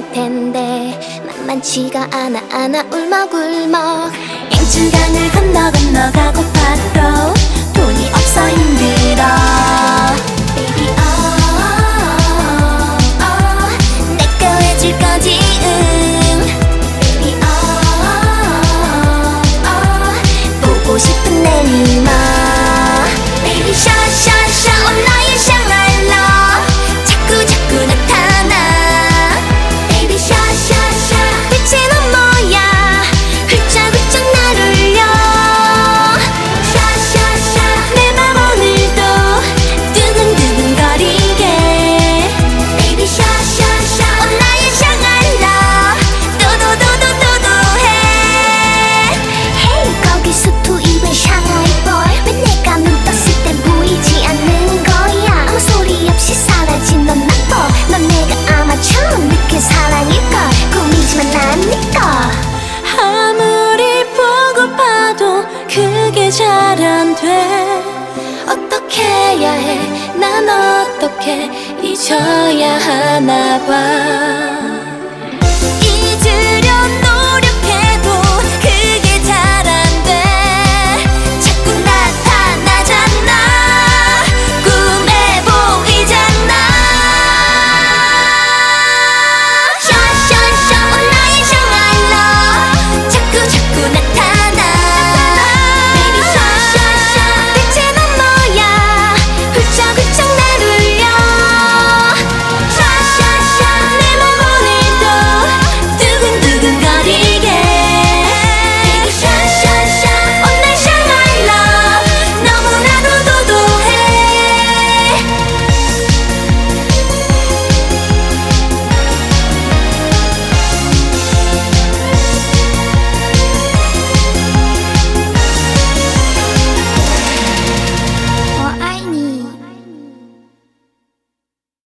할 텐데 만만치가 않아 울먹울먹. 앵춘강을 건너가고파도 돈이 없어 힘들어. Baby 내거 해줄 거지 Baby 보고 싶은 내 미모 Baby 샤샤샤 나의 샹알러 자꾸 나타나 Baby 샤샤샤 대체 넌 뭐야 훌쩍훌쩍 날 울려 샤샤샤 내 맘 오늘도 두근두근거리게 Baby 샤샤샤 나의 샹알러 또도도도도도해 Hey 거기서 또 입은 샹하이 boy 왜 내가 눈 떴을 땐 보이지 않는 거야 아무 소리 없이 사라진 넌 나빠 넌 내가 아마 처음 느낀 사랑일걸 꿈이지만 난 네거 아무리 보고 봐도 그게 잘 안 돼 어떻게 해야 해 난 어떻게 잊어야 하나 봐